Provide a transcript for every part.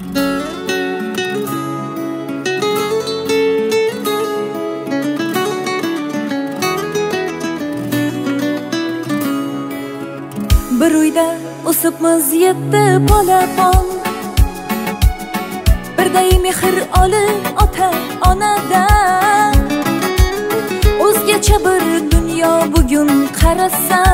Bir uyda o'sibmiz yetti polapon, birday mehr olib ota onadan. O'zgacha bir dunyo bugun qarasam,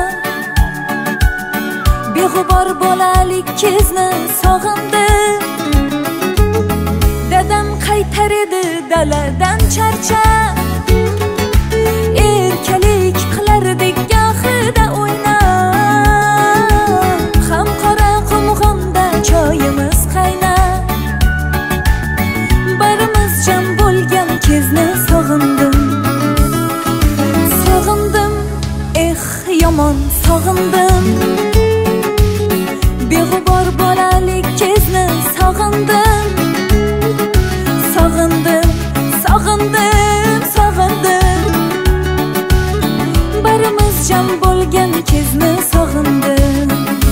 beg'ubor bolalik kezni sog'indim. Dadam qaytar edi daladan charchab, erkalik qilardik gohida o'ynab. Ham qora qumg'onda choyimiz qaynab, barimiz jam bo'lgan kezni sog'indim. Sog'indim, yomon sog'indim. Beg'ubor bolalik kezni sog'indim. Sog'indim, sog'indim, sog'indim. Barimiz jam bo'lgan kezni sog'indim.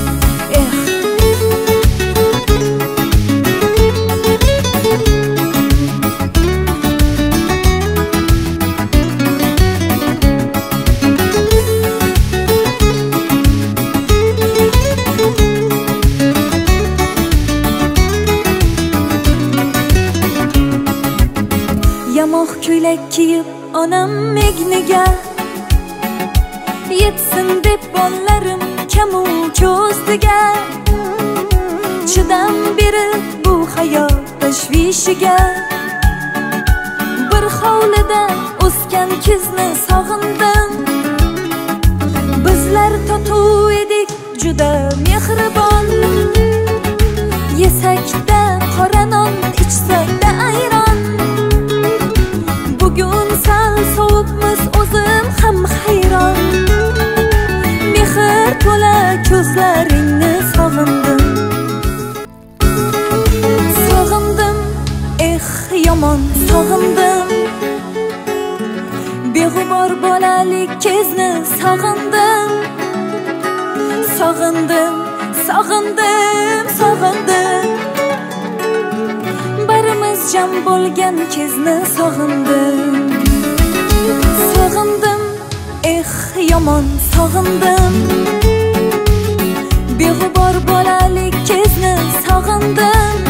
Yamoq ko'ylak kiyib onam megniga, yetsin deb bolalarim kamu ko'zdiga. Chidam berib bu hayot tashvishiga, bir hovlida o'sgan kizni sog'indim. Bizlar totuv edik juda mehribon, yesakda qora non, ichsakda ayron. Bugun sal sovibmiz, o'zim ham hayron. Mehr to'la ko'zlaringni sog'indim. Sog'indim, yomon sog'indim. Beg'ubor bolalik kezni sog'indim. Sog'indim, sog'indim, sog'indim. Barimiz jam bo'lgan kezni sog'indim. Sog'indim, yomon sog'indim. Beg'ubor bolalik kezni sog'indim.